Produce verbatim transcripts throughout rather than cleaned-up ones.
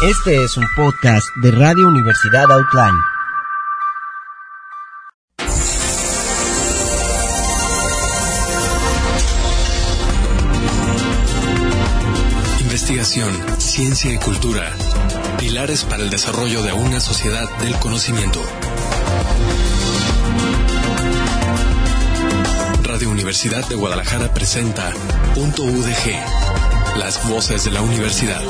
Este es un podcast de Radio Universidad Outline. Investigación, ciencia y cultura. Pilares para el desarrollo de una sociedad del conocimiento. Radio Universidad de Guadalajara presenta Punto U D G, las voces de la universidad.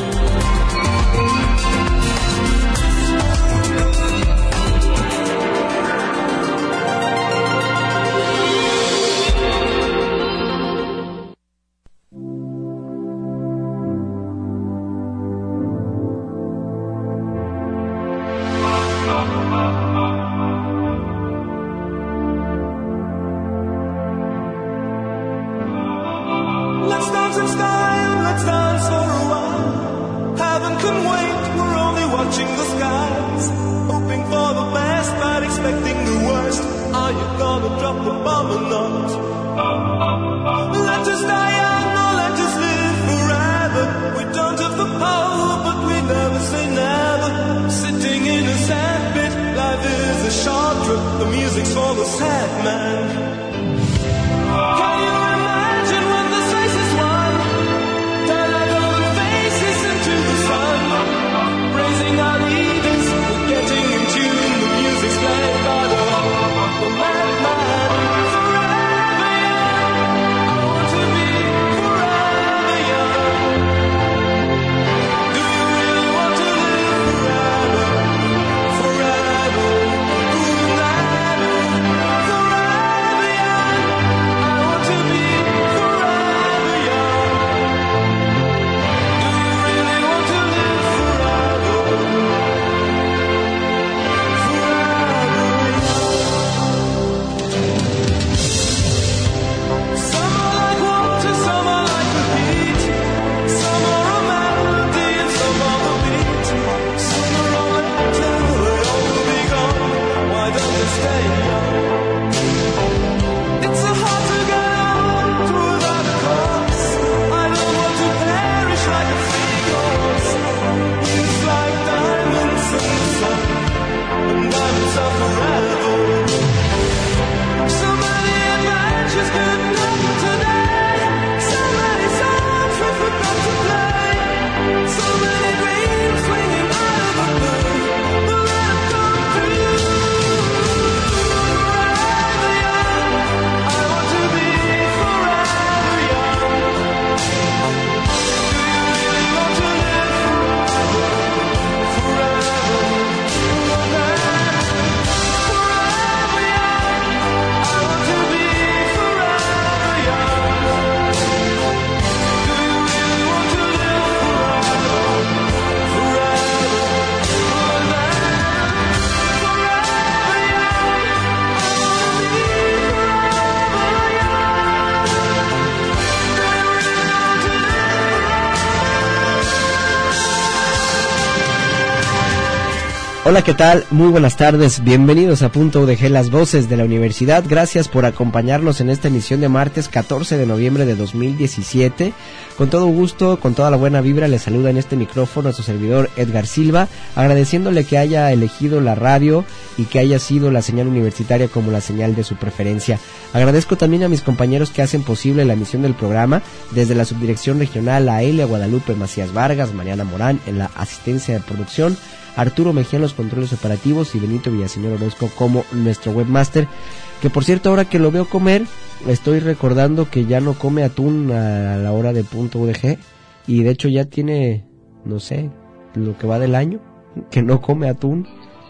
Hola, ¿qué tal? Muy buenas tardes, bienvenidos a Punto U D G, las voces de la universidad. Gracias por acompañarnos en esta emisión de martes catorce de noviembre de dos mil diecisiete. Con todo gusto, con toda la buena vibra, les saluda en este micrófono a su servidor Edgar Silva, agradeciéndole que haya elegido la radio y que haya sido la señal universitaria como la señal de su preferencia. Agradezco también a mis compañeros que hacen posible la emisión del programa, desde la subdirección regional a Elia Guadalupe Macías Vargas, Mariana Morán en la asistencia de producción, Arturo Mejía en los controles operativos y Benito Villaseñor Orozco como nuestro webmaster, que por cierto, ahora que lo veo comer, estoy recordando que ya no come atún a la hora de Punto U D G, y de hecho ya tiene, no sé, lo que va del año, que no come atún.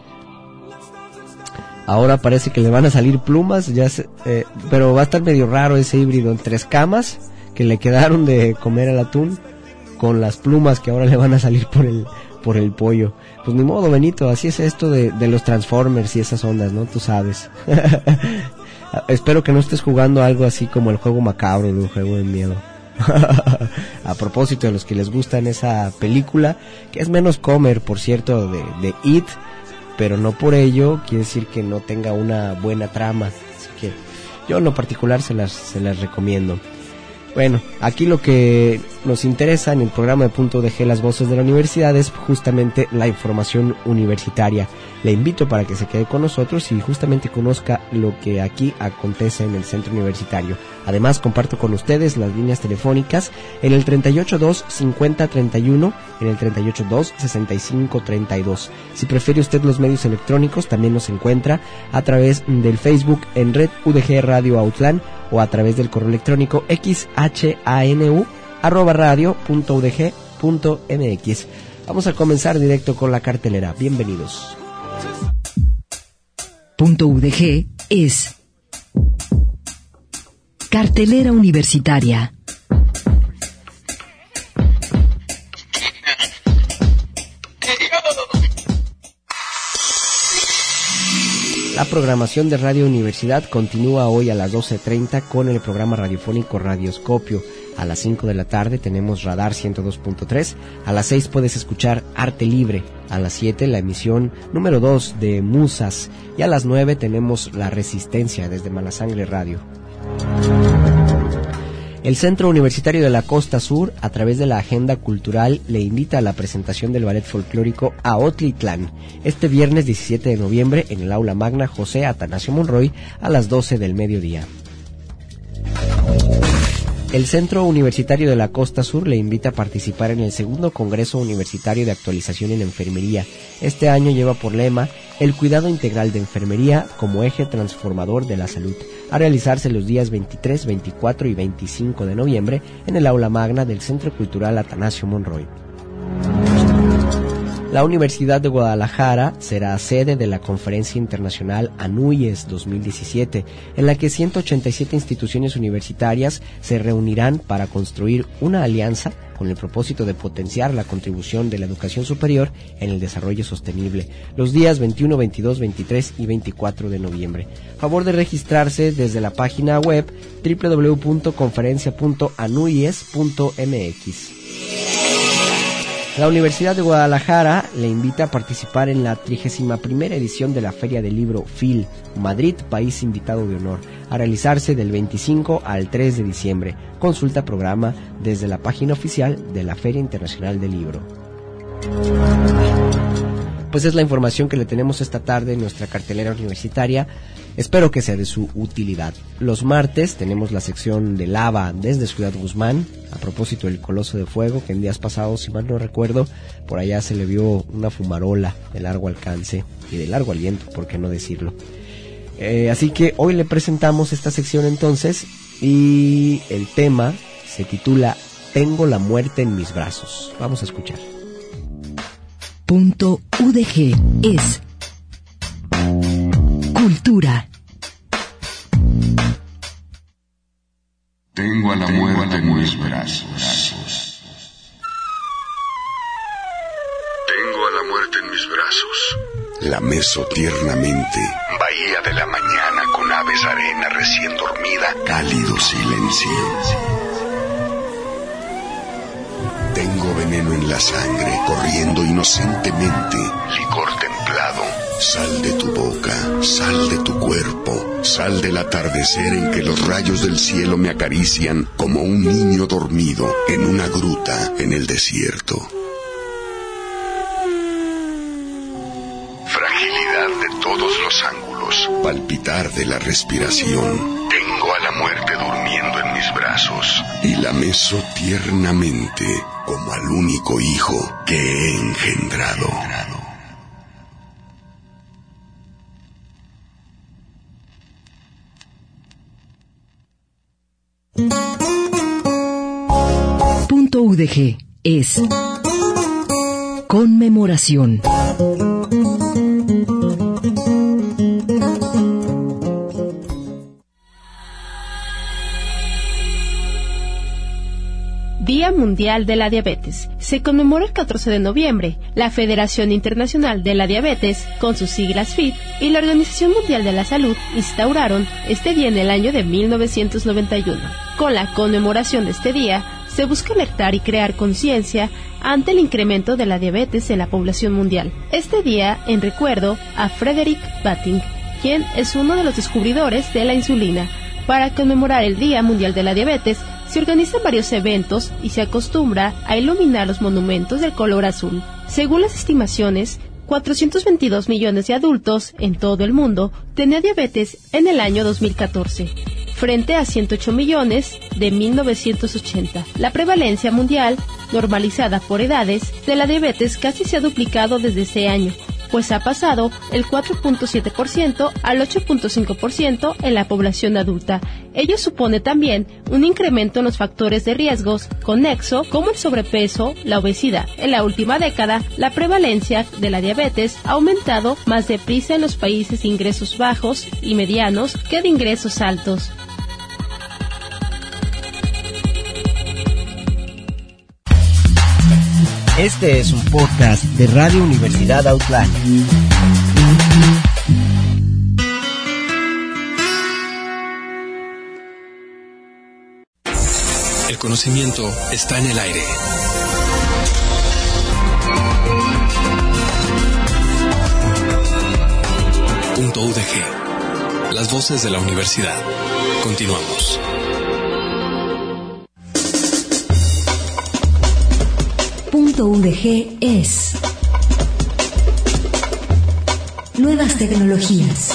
Ahora parece que le van a salir plumas, ya se, eh, pero va a estar medio raro ese híbrido entre escamas que le quedaron de comer al atún, con las plumas que ahora le van a salir por el por el pollo. Pues ni modo, Benito, así es esto de, de los Transformers y esas ondas, ¿no? Tú sabes. Espero que no estés jugando algo así como el juego macabro, el juego de miedo. A propósito de los que les gustan esa película, que es menos comer, por cierto, de, de It, pero no por ello quiere decir que no tenga una buena trama. Así que yo en lo particular se las, se las recomiendo. Bueno, aquí lo que nos interesa en el programa de Punto U D G, las voces de la universidad, es justamente la información universitaria. Le invito para que se quede con nosotros y justamente conozca lo que aquí acontece en el centro universitario. Además, comparto con ustedes las líneas telefónicas en el treinta y ocho dos cincuenta treinta y uno, en el treinta y ocho dos sesenta y cinco treinta y dos. Si prefiere usted los medios electrónicos, también nos encuentra a través del Facebook en Red U D G Radio Autlán o a través del correo electrónico xhanu arroba radio punto udg punto mx. Vamos a comenzar directo con la cartelera. Bienvenidos. Punto U D G es cartelera universitaria. La programación de Radio Universidad continúa hoy a las doce treinta con el programa radiofónico Radioscopio. A las cinco de la tarde tenemos Radar ciento dos punto tres. A las seis puedes escuchar Arte Libre. A las siete la emisión número dos de Musas. Y a las nueve tenemos La Resistencia desde Malasangre Radio. El Centro Universitario de la Costa Sur, a través de la Agenda Cultural, le invita a la presentación del ballet folclórico Aotlitlán, este viernes diecisiete de noviembre en el Aula Magna José Atanasio Monroy a las doce del mediodía. El Centro Universitario de la Costa Sur le invita a participar en el segundo Congreso Universitario de Actualización en Enfermería. Este año lleva por lema el cuidado integral de enfermería como eje transformador de la salud, a realizarse los días veintitrés, veinticuatro y veinticinco de noviembre en el Aula Magna del Centro Cultural Atanasio Monroy. La Universidad de Guadalajara será sede de la Conferencia Internacional ANUYES dos mil diecisiete, en la que ciento ochenta y siete instituciones universitarias se reunirán para construir una alianza con el propósito de potenciar la contribución de la educación superior en el desarrollo sostenible, los días veintiuno, veintidós, veintitrés y veinticuatro de noviembre. Favor de registrarse desde la página web doble u doble u doble u punto conferencia punto anuyes punto m x. La Universidad de Guadalajara le invita a participar en la trigésima primera edición de la Feria del Libro F I L, Madrid, país invitado de honor, a realizarse del veinticinco al tres de diciembre. Consulta programa desde la página oficial de la Feria Internacional del Libro. Pues es la información que le tenemos esta tarde en nuestra cartelera universitaria. Espero que sea de su utilidad. Los martes tenemos la sección de Lava desde Ciudad Guzmán, a propósito del Coloso de Fuego, que en días pasados, si mal no recuerdo, por allá se le vio una fumarola de largo alcance y de largo aliento, por qué no decirlo. Eh, así que hoy le presentamos esta sección entonces, y el tema se titula Tengo la muerte en mis brazos. Vamos a escuchar. Punto U D G es cultura. Tengo a la Tengo muerte en mis brazos. Tengo a la muerte en mis brazos. La meso tiernamente. Bahía de la mañana con aves arena recién dormida. Cálido silencio. Tengo veneno en la sangre, corriendo inocentemente. Licor templado. Sal de tu boca, sal de tu cuerpo, sal del atardecer en que los rayos del cielo me acarician como un niño dormido en una gruta en el desierto. Fragilidad de todos los ángulos, palpitar de la respiración. Tengo a la muerte durmiendo en mis brazos y la meso tiernamente como al único hijo que he engendrado. Punto U D G es conmemoración. Día Mundial de la Diabetes. Se conmemora el catorce de noviembre. La Federación Internacional de la Diabetes, con sus siglas F I D, y la Organización Mundial de la Salud instauraron este día en el año de mil novecientos noventa y uno. Con la conmemoración de este día, se busca alertar y crear conciencia ante el incremento de la diabetes en la población mundial. Este día en recuerdo a Frederick Banting, quien es uno de los descubridores de la insulina. Para conmemorar el Día Mundial de la Diabetes, se organizan varios eventos y se acostumbra a iluminar los monumentos del color azul. Según las estimaciones, cuatrocientos veintidós millones de adultos en todo el mundo tenían diabetes en el año dos mil catorce, frente a ciento ocho millones de mil novecientos ochenta. La prevalencia mundial, normalizada por edades, de la diabetes casi se ha duplicado desde ese año, pues ha pasado el cuatro punto siete por ciento al ocho punto cinco por ciento en la población adulta. Ello supone también un incremento en los factores de riesgos conexo como el sobrepeso, la obesidad. En la última década, la prevalencia de la diabetes ha aumentado más deprisa en los países de ingresos bajos y medianos que de ingresos altos. Este es un podcast de Radio Universidad Outland. El conocimiento está en el aire. Punto U D G. Las voces de la universidad. Continuamos. Punto U D G es nuevas tecnologías.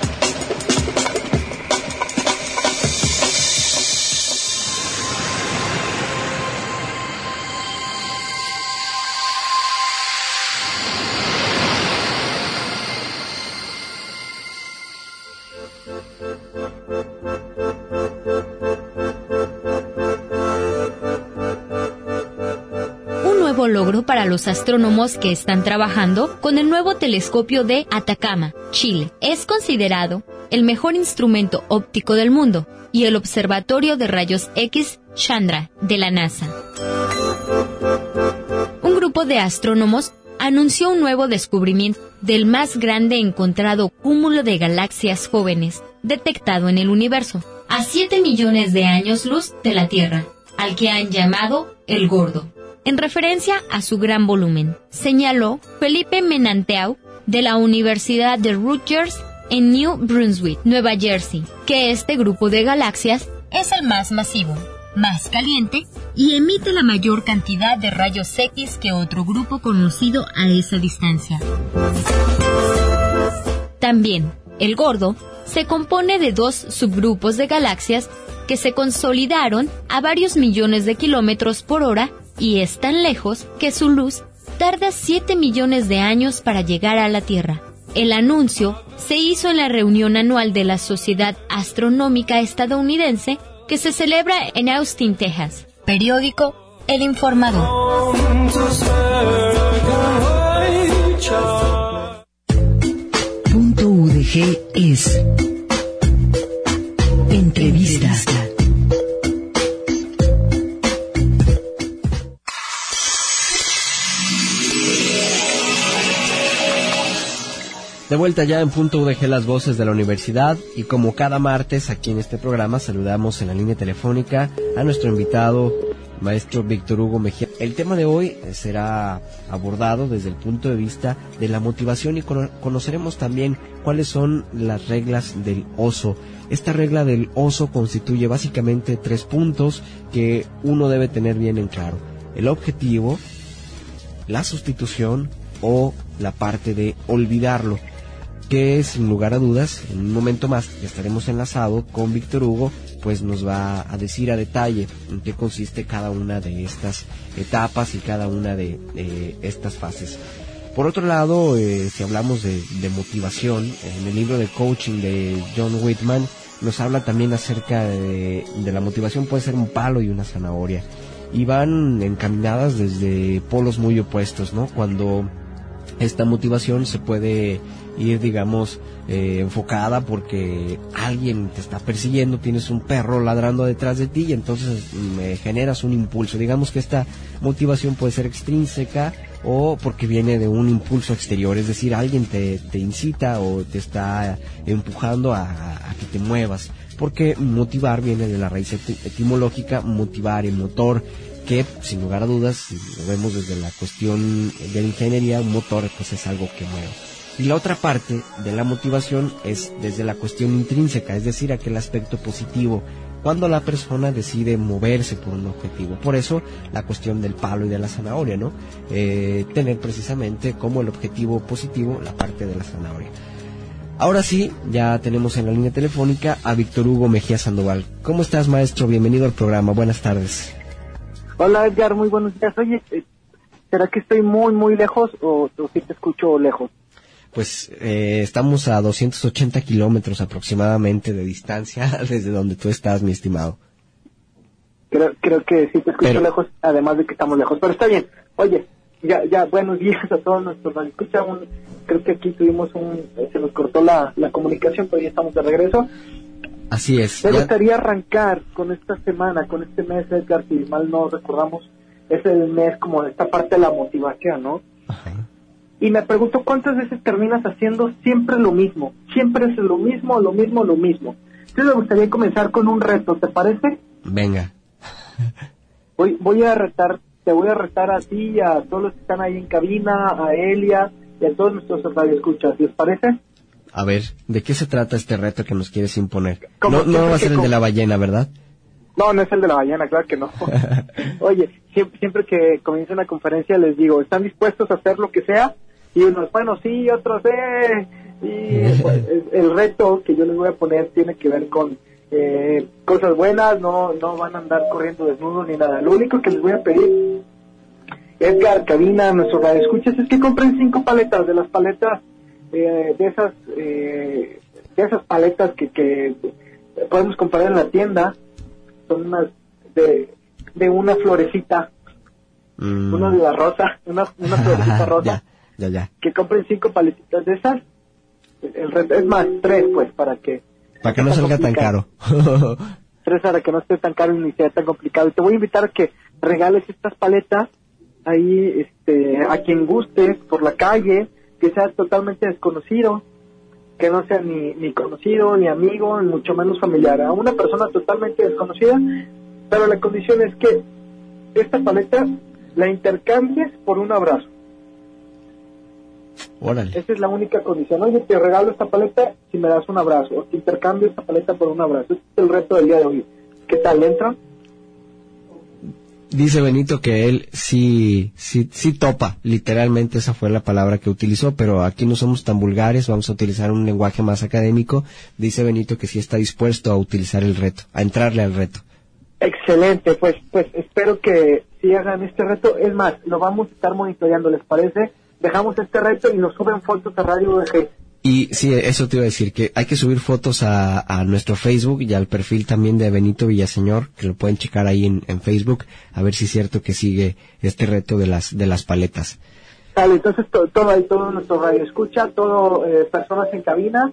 Logro para los astrónomos que están trabajando con el nuevo telescopio de Atacama, Chile. Es considerado el mejor instrumento óptico del mundo y el observatorio de rayos X Chandra de la NASA. Un grupo de astrónomos anunció un nuevo descubrimiento del más grande encontrado cúmulo de galaxias jóvenes detectado en el universo, a siete millones de años luz de la Tierra, al que han llamado el Gordo, en referencia a su gran volumen, señaló Felipe Menanteau de la Universidad de Rutgers en New Brunswick, Nueva Jersey, que este grupo de galaxias es el más masivo, más caliente y emite la mayor cantidad de rayos X que otro grupo conocido a esa distancia. También, el Gordo se compone de dos subgrupos de galaxias que se consolidaron a varios millones de kilómetros por hora y es tan lejos que su luz tarda siete millones de años para llegar a la Tierra. El anuncio se hizo en la reunión anual de la Sociedad Astronómica Estadounidense que se celebra en Austin, Texas. Periódico El Informador. Punto U D G es entrevista. De vuelta ya en Punto U D G, las voces de la universidad, y como cada martes aquí en este programa saludamos en la línea telefónica a nuestro invitado, maestro Víctor Hugo Mejía. El tema de hoy será abordado desde el punto de vista de la motivación y conoceremos también cuáles son las reglas del oso. Esta regla del oso constituye básicamente tres puntos que uno debe tener bien en claro: el objetivo, la sustitución o la parte de olvidarlo, que sin lugar a dudas, en un momento más que estaremos enlazados con Víctor Hugo, pues nos va a decir a detalle en qué consiste cada una de estas etapas y cada una de eh, estas fases. Por otro lado, eh, si hablamos de, de motivación, en el libro de coaching de John Whitman nos habla también acerca de, de la motivación. Puede ser un palo y una zanahoria, y van encaminadas desde polos muy opuestos, ¿no? Cuando esta motivación se puede ir, digamos, eh, enfocada porque alguien te está persiguiendo, tienes un perro ladrando detrás de ti y entonces eh, generas un impulso. Digamos que esta motivación puede ser extrínseca o porque viene de un impulso exterior, es decir, alguien te, te incita o te está empujando a, a que te muevas, porque motivar viene de la raíz etimológica motivar, el motor, que sin lugar a dudas, si lo vemos desde la cuestión de la ingeniería, un motor pues es algo que mueve. Y la otra parte de la motivación es desde la cuestión intrínseca, es decir, aquel aspecto positivo cuando la persona decide moverse por un objetivo. Por eso la cuestión del palo y de la zanahoria, ¿no? Eh, tener precisamente como el objetivo positivo la parte de la zanahoria. Ahora sí, ya tenemos en la línea telefónica a Víctor Hugo Mejía Sandoval. ¿Cómo estás, maestro? Bienvenido al programa. Buenas tardes. Hola, Edgar. Muy buenos días. Oye, ¿será que estoy muy, muy lejos o, o si te escucho lejos? Pues eh, estamos a doscientos ochenta kilómetros aproximadamente de distancia desde donde tú estás, mi estimado. Creo, creo que sí te escucho Pero... lejos, además de que estamos lejos. Pero está bien. Oye, ya, ya, buenos días a todos nuestros radioescuchas. Creo que aquí tuvimos un, se nos cortó la, la comunicación, pero ya estamos de regreso. Así es. Me ya... gustaría arrancar con esta semana, con este mes, Edgar, si mal no recordamos, es el mes como de esta parte de la motivación, ¿no? Ajá. Y me pregunto cuántas veces terminas haciendo siempre lo mismo, siempre es lo mismo, lo mismo, lo mismo. Entonces me gustaría comenzar con un reto, ¿te parece? Venga. Voy, voy a retar, te voy a retar a ti y a todos los que están ahí en cabina, a Elia y a todos nuestros radioescuchas, ¿les parece? A ver, ¿de qué se trata este reto que nos quieres imponer? Como No, no va a ser el como... de la ballena, ¿verdad? No, no es el de la ballena, claro que no. Oye, siempre, siempre que comienza una conferencia les digo, ¿están dispuestos a hacer lo que sea? Y unos, bueno, sí, otros, eh. Y pues, el reto que yo les voy a poner tiene que ver con eh, cosas buenas, no no van a andar corriendo desnudos ni nada. Lo único que les voy a pedir, Edgar, cabina, nuestro radioescuchas, es que compren cinco paletas de las paletas, eh, de esas eh, de esas paletas que, que podemos comprar en la tienda. Son unas de, de una florecita, mm. una de la rosa, una, una florecita rosa. Ya, ya. Que compren cinco paletitas de esas. El reto, es más, tres, pues, para que... Para que no salga tan caro. Tres para que no esté tan caro y ni sea tan complicado. Y te voy a invitar a que regales estas paletas ahí, este, a quien guste, por la calle, que sea totalmente desconocido, que no sea ni, ni conocido, ni amigo, ni mucho menos familiar. A una persona totalmente desconocida, pero la condición es que esta paleta la intercambies por un abrazo. Órale. Esa es la única condición. Oye, te regalo esta paleta si me das un abrazo, o te intercambio esta paleta por un abrazo. Este es el reto del día de hoy. ¿Qué tal, entra? Dice Benito que él sí, sí, sí topa, literalmente esa fue la palabra que utilizó, pero aquí no somos tan vulgares, vamos a utilizar un lenguaje más académico. Dice Benito que sí está dispuesto a utilizar el reto, a entrarle al reto. Excelente, pues, pues espero que sí hagan este reto. Es más, lo vamos a estar monitoreando, ¿les parece? Dejamos este reto y nos suben fotos a Radio U D G. Y sí, eso te iba a decir, que hay que subir fotos a, a nuestro Facebook y al perfil también de Benito Villaseñor, que lo pueden checar ahí en, en Facebook, a ver si es cierto que sigue este reto de las de las paletas. Vale, entonces to, todo ahí, todo nuestro radio escucha, todo eh, personas en cabina,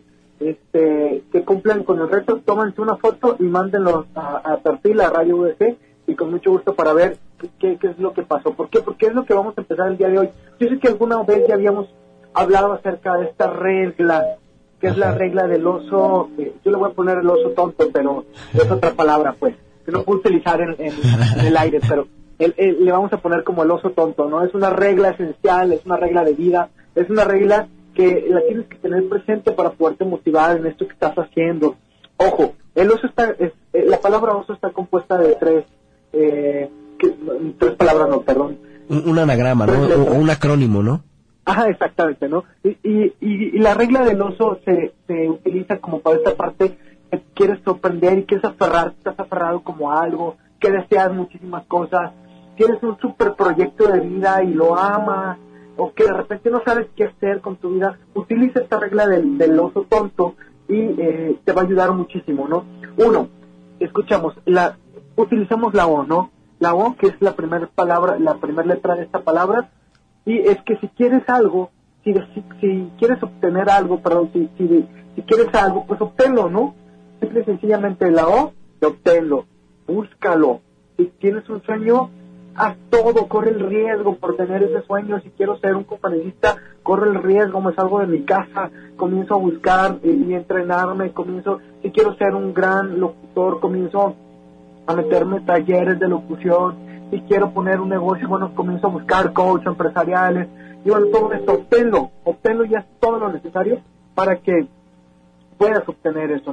este, que cumplan con el reto, tómense una foto y mándenlo a, a perfil, a Radio U D G, y con mucho gusto para ver qué, qué es lo que pasó. ¿Por qué? Porque es lo que vamos a empezar el día de hoy. Yo sé que alguna vez ya habíamos hablado acerca de esta regla, que es Ajá. la regla del oso, eh, yo le voy a poner el oso tonto, pero es otra palabra, pues, que no puedo utilizar en, en, en el aire, pero el, el, le vamos a poner como el oso tonto, ¿no? Es una regla esencial, es una regla de vida, es una regla que la tienes que tener presente para poderte motivar en esto que estás haciendo. Ojo, el oso está, es, eh, la palabra oso está compuesta de tres, eh, que, tres palabras, no, perdón. Un, un anagrama, ¿no? O un acrónimo, ¿no? Ajá, exactamente, ¿no? Y, y, y la regla del oso se, se utiliza como para esta parte que quieres sorprender y quieres aferrar, estás aferrado como a algo, que deseas muchísimas cosas, tienes un super proyecto de vida y lo amas, o que de repente no sabes qué hacer con tu vida. Utiliza esta regla del, del oso tonto y eh, te va a ayudar muchísimo, ¿no? Uno, escuchamos, la utilizamos la O, ¿no? La O, que es la primera palabra, la primera letra de esta palabra. Y es que si quieres algo, si, si, si quieres obtener algo, perdón, si, si, si quieres algo, pues obténlo, ¿no? Simple y sencillamente la O, de obténlo, búscalo. Si tienes un sueño, haz todo, corre el riesgo por tener ese sueño. Si quiero ser un conferencista, corre el riesgo, me salgo de mi casa, comienzo a buscar y, y entrenarme, comienzo, si quiero ser un gran locutor, comienzo a meterme en talleres de locución. Si quiero poner un negocio, bueno, comienzo a buscar coach empresariales, y bueno, todo esto, obténlo, obténlo, ya es todo lo necesario para que puedas obtener eso, ¿no?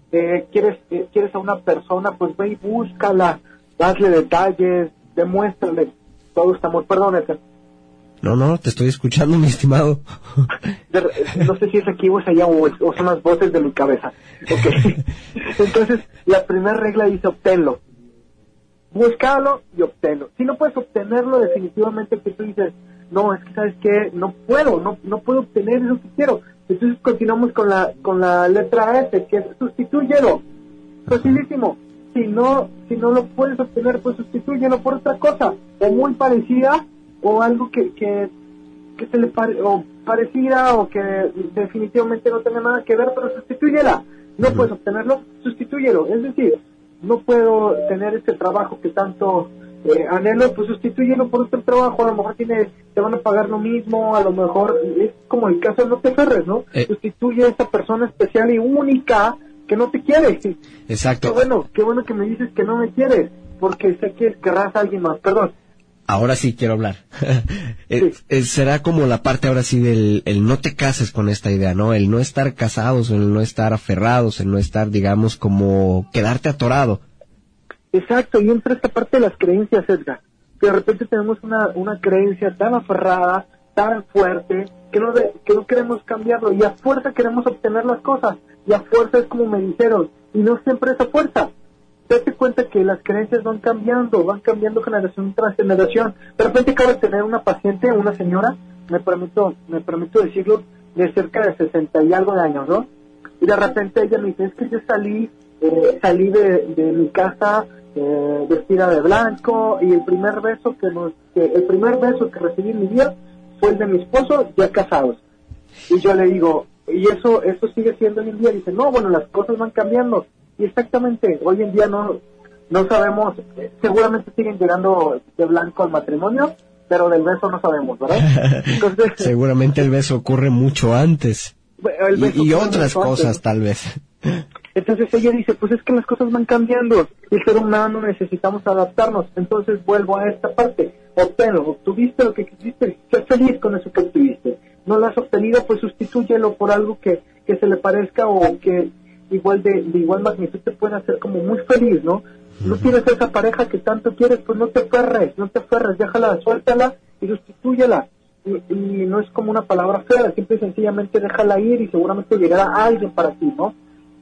eh, quieres eh, quieres a una persona, pues ve y búscala, hazle detalles, demuéstrale todo este amor. Perdón, Edgar. No, no, te estoy escuchando, mi estimado. De, no sé si es aquí o es allá o, o son las voces de mi cabeza. Okay. Entonces, la primera regla dice obténlo. Búscalo y obténlo. Si no puedes obtenerlo, definitivamente que tú dices, no, es que sabes qué, no puedo, no no puedo obtener eso que quiero. Entonces continuamos con la con la letra S, que es sustitúyelo. Facilísimo. Si no si no lo puedes obtener, pues sustitúyelo por otra cosa, o muy parecida, o algo que que, que se le pare, o parecida, o que definitivamente no tenga nada que ver, pero sustitúyela. No uh-huh. puedes obtenerlo, sustitúyelo. Es decir, no puedo tener este trabajo que tanto eh, anhelo, pues sustitúyelo por otro trabajo. A lo mejor tiene, te van a pagar lo mismo, a lo mejor es como el caso de no te aferres, ¿no? Eh. Sustituye a esta persona especial y única que no te quiere. Exacto. Qué bueno, qué bueno que me dices que no me quieres, porque sé que querrás a alguien más. Perdón. Ahora sí quiero hablar. sí. eh, será como la parte ahora sí del el no te cases con esta idea, ¿no? El no estar casados, el no estar aferrados, el no estar, digamos, como quedarte atorado. Exacto, y entra esta parte de las creencias, Edgar. Que de repente tenemos una, una creencia tan aferrada, tan fuerte, que no, de, que no queremos cambiarlo, y a fuerza queremos obtener las cosas, y a fuerza es como me dijeron, y no siempre es a fuerza. Date cuenta que las creencias van cambiando, van cambiando generación tras generación. De repente acabo de tener una paciente, una señora, me permito, me permito decirlo, de cerca de sesenta y algo de años, ¿no? Y de repente ella me dice, es que yo salí, eh, salí de, de mi casa eh, vestida de blanco, y el primer beso que nos, que, el primer beso que recibí en mi vida fue el de mi esposo, ya casados. Y yo le digo, y eso, eso sigue siendo hoy en día. Y dice, no, bueno, las cosas van cambiando. Y exactamente, hoy en día no no sabemos, eh, seguramente siguen llegando de blanco al matrimonio, pero del beso no sabemos, ¿verdad? Entonces, seguramente el beso ocurre mucho antes. El beso y, y otras cosas, antes, tal vez. Entonces ella dice, pues es que las cosas van cambiando, y el ser humano necesitamos adaptarnos. Entonces vuelvo a esta parte, obténlo, obtuviste lo que quisiste, sé feliz con eso que obtuviste. No lo has obtenido, pues sustitúyelo por algo que, que se le parezca o que igual de, de igual magnitud te puede hacer como muy feliz, ¿no? No tienes esa pareja que tanto quieres, pues no te aferres, no te aferres, déjala, suéltala y sustitúyela. Y, y no es como una palabra fea, simple y sencillamente déjala ir y seguramente llegará alguien para ti, ¿no?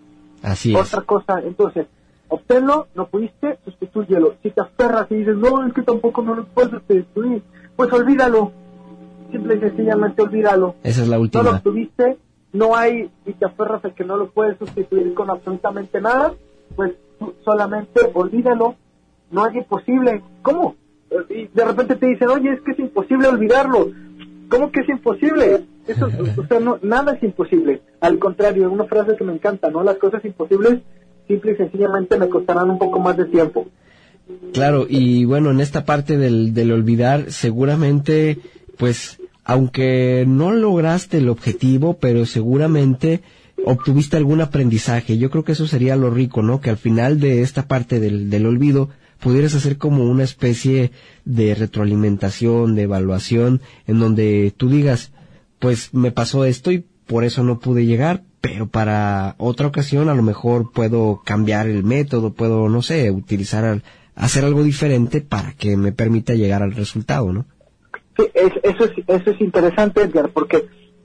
Así es. Otra cosa, entonces, obténlo, no pudiste, sustitúyelo. Si te aferras y dices, no, es que tampoco no lo puedes sustituir, pues olvídalo, simple y sencillamente olvídalo. Esa es la última. No lo obtuviste, no hay, y te aferras a que no lo puedes sustituir con absolutamente nada, pues solamente olvídalo, no es imposible. ¿Cómo? Y de repente te dicen, oye, es que es imposible olvidarlo. ¿Cómo que es imposible? Eso, o sea, no, nada es imposible. Al contrario, una frase que me encanta, ¿no? Las cosas imposibles, simple y sencillamente me costarán un poco más de tiempo. Claro, y bueno, en esta parte del, del olvidar, seguramente, pues, aunque no lograste el objetivo, pero seguramente obtuviste algún aprendizaje. Yo creo que eso sería lo rico, ¿no? Que al final de esta parte del, del olvido pudieras hacer como una especie de retroalimentación, de evaluación, en donde tú digas, pues me pasó esto y por eso no pude llegar, pero para otra ocasión a lo mejor puedo cambiar el método, puedo, no sé, utilizar, hacer algo diferente para que me permita llegar al resultado, ¿no? Sí, es, eso, es, eso es interesante, Edgar, porque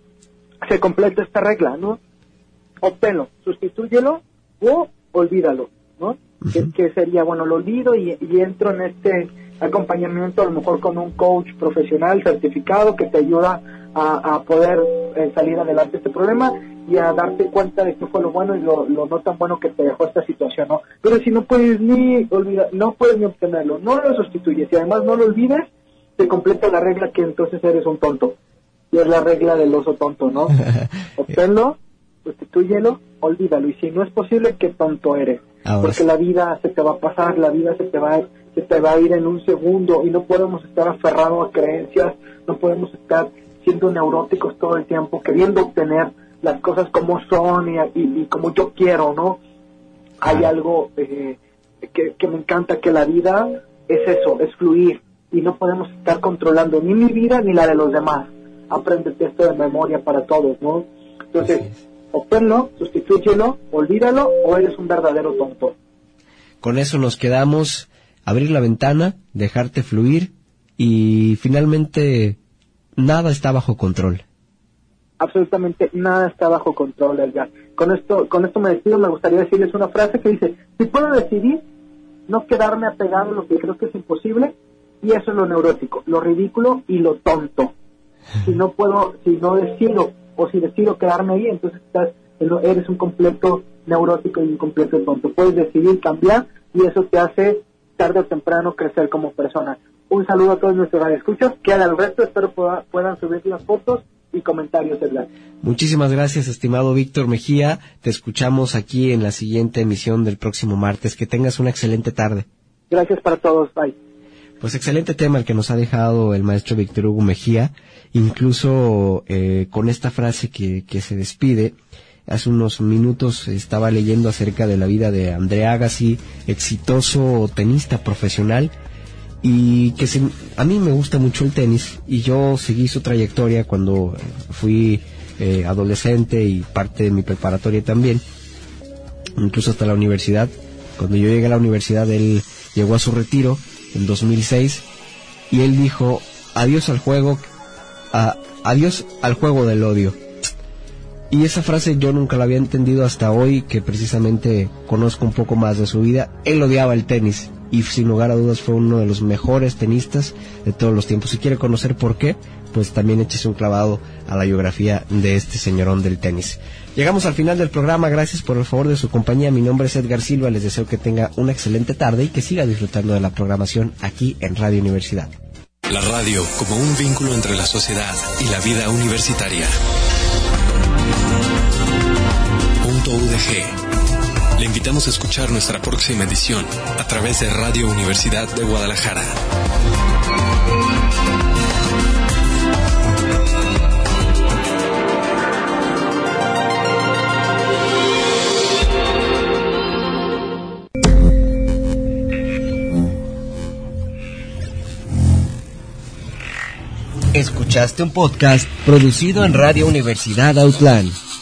se completa esta regla, ¿no? Obténlo, sustitúyelo o olvídalo, ¿no? Uh-huh. que, que sería, bueno, lo olvido y, y entro en este acompañamiento a lo mejor con un coach profesional certificado que te ayuda a, a poder eh, salir adelante de este problema y a darte cuenta de qué fue lo bueno y lo, lo no tan bueno que te dejó esta situación, ¿no? Pero si no puedes ni olvidar, no puedes ni obtenerlo, no lo sustituyes y además no lo olvides, te completa la regla que entonces eres un tonto. Y es la regla del oso tonto, ¿no? Obténlo, sustitúyelo, olvídalo. Y si no es posible, qué tonto eres. Ahora porque sí. La vida se te va a pasar, la vida se te va, se te va a ir en un segundo y no podemos estar aferrados a creencias, no podemos estar siendo neuróticos todo el tiempo, queriendo obtener las cosas como son y, y, y como yo quiero, ¿no? Ah. Hay algo eh, que, que me encanta, que la vida es eso, es fluir. Y no podemos estar controlando ni mi vida ni la de los demás. Apréndete esto de memoria para todos, ¿no? Entonces, Obténlo, sustitúyelo, olvídalo o eres un verdadero tonto. Con eso nos quedamos, abrir la ventana, dejarte fluir y finalmente nada está bajo control. Absolutamente nada está bajo control, Edgar. Con esto, con esto me despido, me gustaría decirles una frase que dice: si puedo decidir no quedarme apegado a lo que creo que es imposible, y eso es lo neurótico, lo ridículo y lo tonto. Si no puedo, si no decido, o si decido quedarme ahí, entonces estás, eres un completo neurótico y un completo tonto. Puedes decidir cambiar y eso te hace tarde o temprano crecer como persona. Un saludo a todos nuestros radioescuchas, que hagan el resto, espero pueda, puedan subir las fotos y comentarios, Edgar. Muchísimas gracias, estimado Víctor Mejía. Te escuchamos aquí en la siguiente emisión del próximo martes. Que tengas una excelente tarde. Gracias para todos. Bye. Pues excelente tema el que nos ha dejado el maestro Víctor Hugo Mejía, incluso eh, con esta frase que, que se despide. Hace unos minutos estaba leyendo acerca de la vida de André Agassi, exitoso tenista profesional, y que se, a mí me gusta mucho el tenis, y yo seguí su trayectoria cuando fui eh, adolescente y parte de mi preparatoria también, incluso hasta la universidad. Cuando yo llegué a la universidad, él llegó a su retiro en dos mil seis, y él dijo: adiós al juego, a, adiós al juego del odio. Y esa frase yo nunca la había entendido hasta hoy, que precisamente conozco un poco más de su vida. Él odiaba el tenis y sin lugar a dudas fue uno de los mejores tenistas de todos los tiempos. Si quiere conocer por qué, pues también échese un clavado a la biografía de este señorón del tenis. Llegamos al final del programa, gracias por el favor de su compañía. Mi nombre es Edgar Silva, les deseo que tenga una excelente tarde y que siga disfrutando de la programación aquí en Radio Universidad. La radio como un vínculo entre la sociedad y la vida universitaria. Punto U D G. Le invitamos a escuchar nuestra próxima edición a través de Radio Universidad de Guadalajara. Escuchaste un podcast producido en Radio Universidad Autlán.